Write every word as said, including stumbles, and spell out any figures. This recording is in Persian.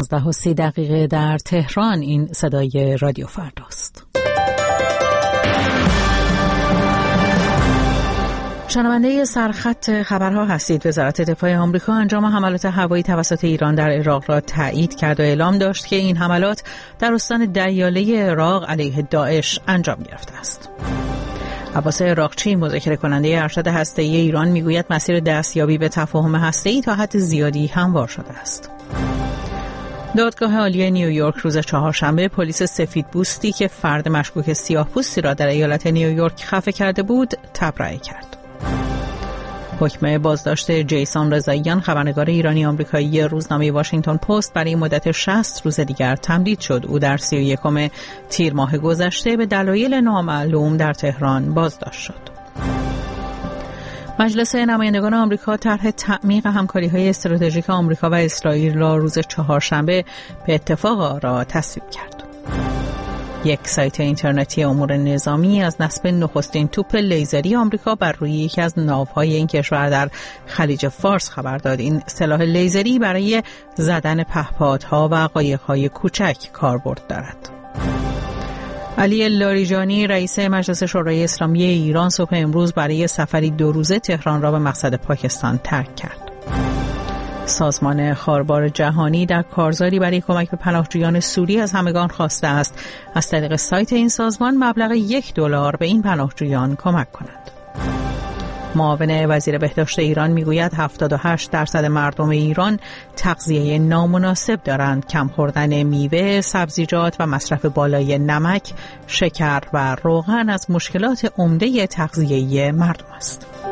پانزده و سی دقیقه در تهران. این صدای رادیو فرداست. شنونده سرخط خبرها هستید. وزارت دفاع آمریکا انجام حملات هوایی توسط ایران در عراق را تایید کرد و اعلام داشت که این حملات در استان دیاله عراق علیه داعش انجام گرفته است. عباس عراقچی، مذاکره کننده ارشد هسته‌ای ایران، میگوید مسیر دستیابی به تفاهم هسته‌ای تا حد زیادی هموار شده است. دادگاه عالی نیویورک روز چهارشنبه پلیس سفیدپوستی که فرد مشکوک سیاه‌پوستی را در ایالت نیویورک خفه کرده بود تبرئه کرد. حکم بازداشت جیسون رضاییان، خبرنگار ایرانی آمریکایی روزنامه واشنگتن پست، برای مدت شصت روز دیگر تمدید شد. او در سی و یکم تیر ماه گذشته به دلایل نامعلوم در تهران بازداشت شد. مجلس نمایندگان آمریکا طرح تعمیق همکاری‌های استراتژیک آمریکا و اسرائیل را روز چهارشنبه به اتفاق را تصویب کرد. یک سایت اینترنتی امور نظامی از نصب نخستین توپ لیزری آمریکا بر روی یکی از ناوهای این کشور در خلیج فارس خبر داد. این سلاح لیزری برای زدن پهپادها و قایق‌های کوچک کاربرد دارد. علی لاریجانی، رئیس مجلس شورای اسلامی ایران، صبح امروز برای سفری دو روزه تهران را به مقصد پاکستان ترک کرد. سازمان خاربار جهانی در کارزاری برای کمک به پناهجویان سوری از همگان خواسته است از طریق سایت این سازمان مبلغ یک دلار به این پناهجویان کمک کنند. معاون وزیر بهداشت ایران میگوید هفتاد و هشت درصد مردم ایران تغذیه نامناسب دارند. کم خوردن میوه، سبزیجات و مصرف بالای نمک، شکر و روغن از مشکلات عمده تغذیه‌ای مردم است.